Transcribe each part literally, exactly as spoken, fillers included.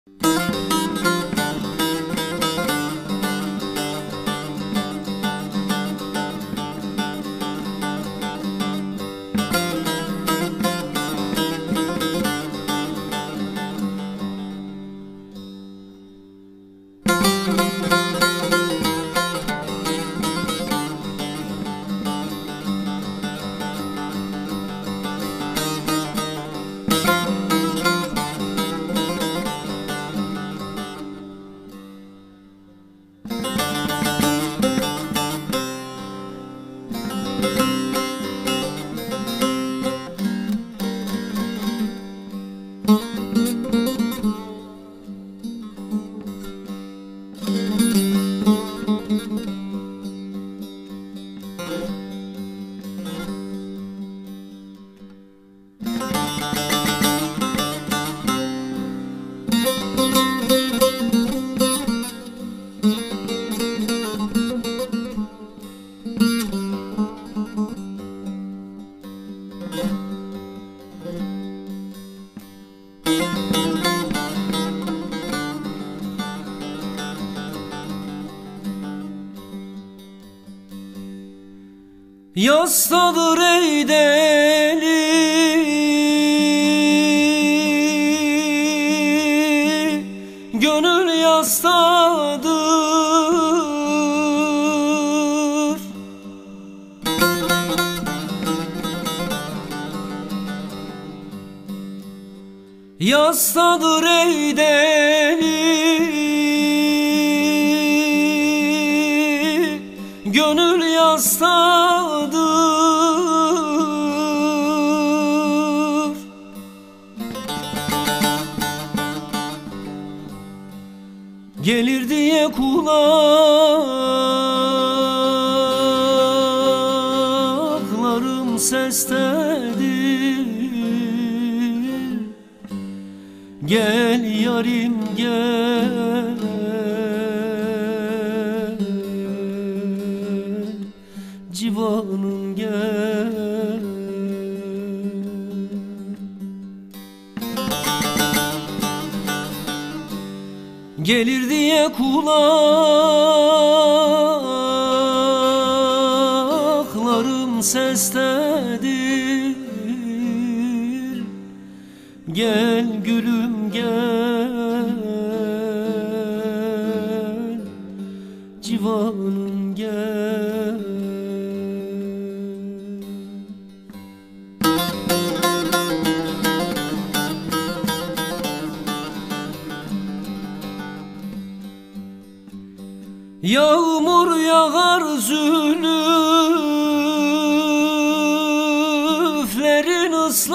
Yastadır ey deli, gönül yastadır. Yastadır ey deli, gönül yastadır. Gelir diye kulaklarım sestedir. Gel yarim gel, civanım gel. Gelir diye kulaklarım sestedir. Gel gülüm gel, civanım gel. Yağmur yağar zülüflerin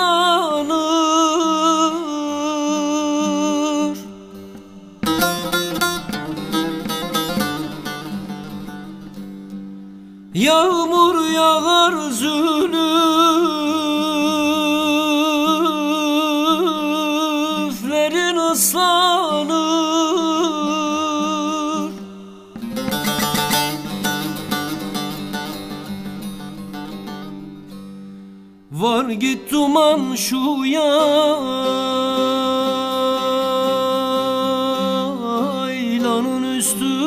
ıslanır. Yağmur yağar zülüflerin ıslanır. Var git duman şu yaylanın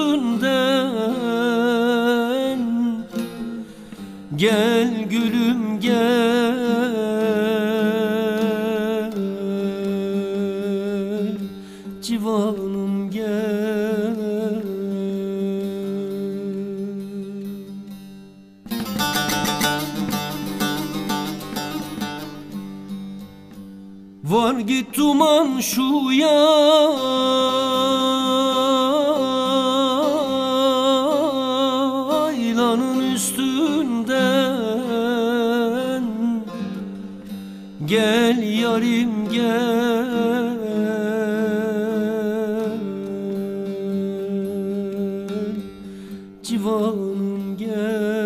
üstünden. Gel gülüm gel, civanım gel. Var git duman şu yaylanın üstünden. Gel yarim gel, civanım gel.